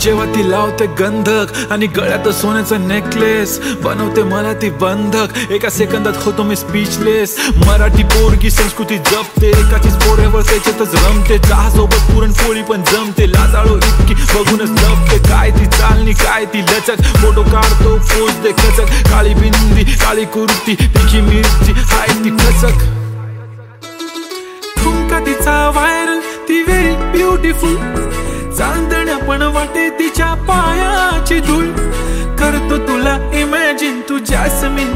जेव्हा ती लावते गंधक आणि गळ्यात सोन्याचा नेकलेस, बनवते मला ती बंधक, एका सेकंदात होतो मी स्पीचलेस. मराठी पोरगी संस्कृती जपते, एकाचीच पोरेवर त्याच्यातच रमते. चहासोबत पुरणपोळी पण जमते, लाजाळू इतकी बघूनच लपते. काय ती चालणी काय ती लचक, फोटो काढतो पोज दे खचक. काळी बिंदी काळी कुर्ती तिखी मिरची हाय ती खचक. ठुमका तिचा व्हायरल, ती व्हेरी ब्युटिफुल. चांदण्या पण वाटे तिच्या पायाची धूळ. करतो तुला इमॅजिन, तू जॅस्मिन